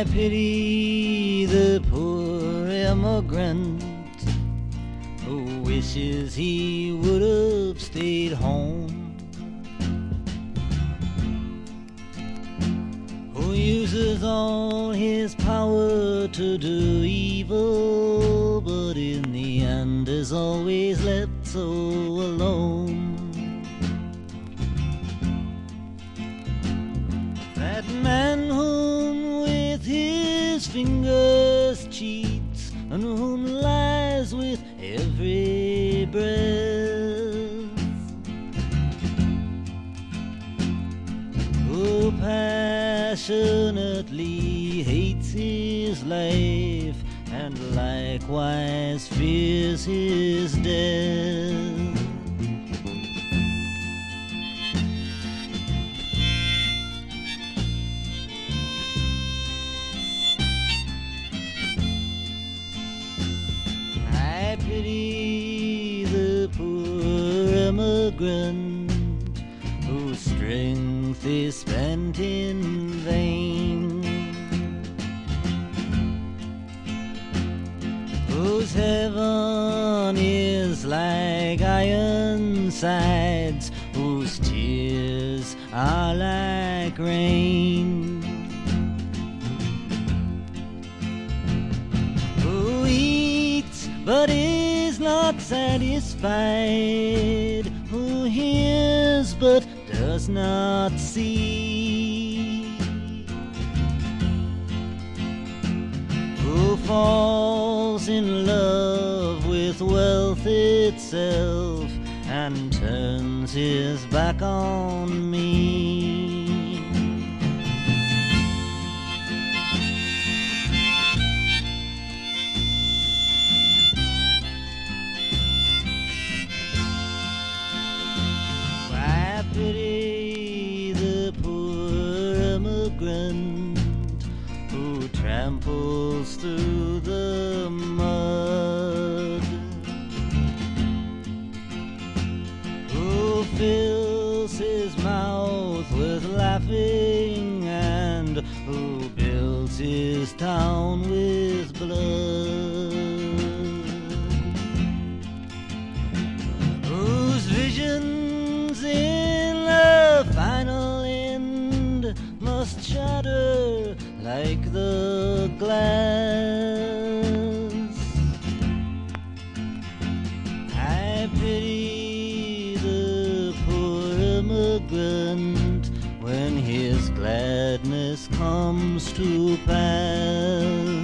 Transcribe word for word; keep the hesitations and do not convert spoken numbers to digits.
pity the poor immigrant who wishes he would have stayed home, who uses all his power to do evil, but in the end is always left so alone. That man whom with his fingers cheats, and whom lies with every breath, who passionately hates his life and likewise fears his death. I pity the poor immigrant whose strength is spent in vain, whose heaven is like iron sides, whose tears are like rain, who eats but is not satisfied, who hears but does not see, who falls in love with wealth itself and turns his back on me. I pity the poor immigrant who tramples through the mud, who fills his mouth with laughing and who builds his town with blood, whose visions in the final end must shatter like the glass. I pity the poor immigrant when his gladness comes to pass.